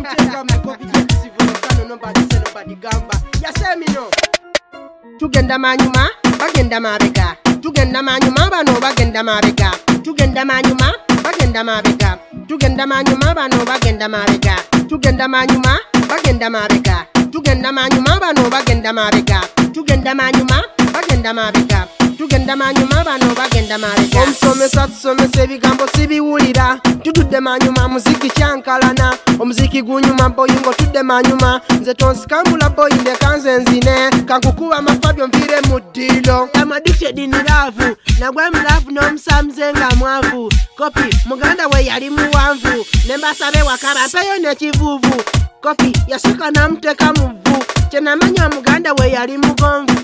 Tugenda manyuma bagenda mabega. Tugenda manyuma bano bagenda mabega. Tugenda manyuma bagenda mabega. Tugenda manyuma bano bagenda mabega. Tugenda manyuma bagenda mabega. Tugenda manyuma bano bagenda mabega. Tugenda manyuma bagenda mabega. Tugenda manyuma bano bagenda mabega. Omusomesa tusomesa ebigambo sibiwulira. Tutudde manyuma muziki kyankalana. Omuziki gunyuma boyingo tudde manyuma. Nze tonsikambula boyinde kanze nzine. Kankukuba amafabyo nvire mu ddiro. I'm addicted in love. Nagwe mulavu n'omusamuze nga mwavu. Kopi muganda we yali muwanvu. Nembasabe wakaba mpeyo n'ekivuuvu. Kopi yasika namuteka mu vvu. Kyenamanya muganda we yali mugonvu.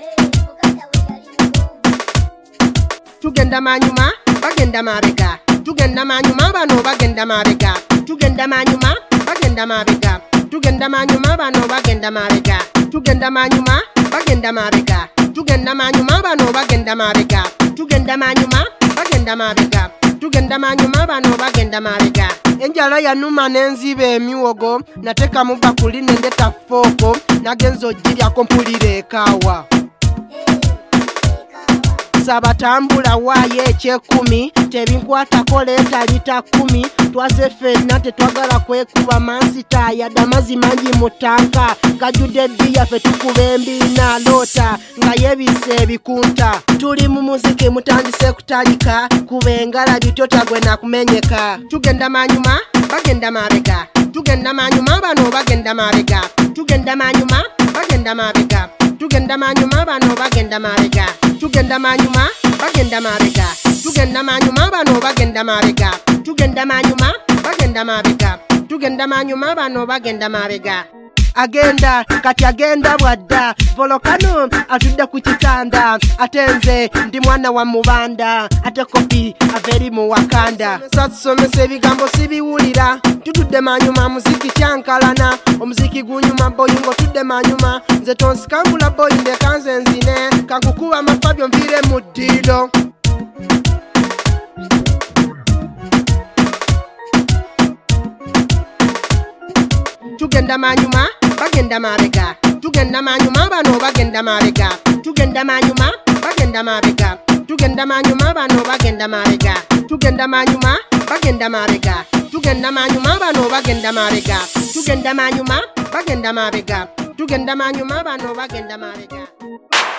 Tugenda manyuma bagenda mabega. Tugenda manyuma bano bagenda mabega. Tugenda manyuma bagenda mabega. Tugenda manyuma bano bagenda mabega. Tugenda manyuma bagenda mabega. Tugenda manyuma bano bagenda mabega. Tugenda manyuma bagenda mabega. Tugenda manyuma bano bagenda mabega. Enjala yanuma nenzibe emiwogo. Nateka mu bakuli nendeta foko. Nagenzo jiryako mpulire ekawa. Sabatambula waye ekyekumi. Tebinkwatako leeta lita 10. Twaze ffenna tetwagala kwekuba mansita. Yadde amazzi mangi mu ttanka. Gajjudde bbiya ffe tukuba embiina loota nga yebise ebikunta. Tuli mu muziki mutandise kutalika. Kuba engalabi totagwe nakumenyeka. Tugenda manyuma bagenda mabega. Tugenda manyuma bano bagenda mabega. Tugenda manyuma bagenda mabega. Tugenda manyuma bano bagenda mabega. Tugenda manyuma bagenda mabega. Tugenda manyuma bano bagenda mabega. Tugenda manyuma bagenda mabega. Tugenda manyuma bano bagenda mabega. Agenda kati agenda bwadda. Volokano atudde ku kitanda. Atenze ndi mwana wa mubanda. Ate kopi averi mu Wakanda. Satusomesa ebigambo sibiwulira. Tutudde manyuma muziki kyankalana. Omuziki gunyuma boyingo tudde manyuma. Nze tonsikambula boyinde kanze nzine. Kankukuba amafabyo nvire mu ddiro. Tugenda manyuma bagenda mabega. Tugenda manyuma bano bagenda mabega. Tugenda manyuma bagenda mabega. Tugenda manyuma bano bagenda mabega. Tugenda manyuma bagenda mabega. Tugenda manyuma bano bagenda mabega. Tugenda manyuma bagenda mabega. Tugenda manyuma bano bagenda mabega.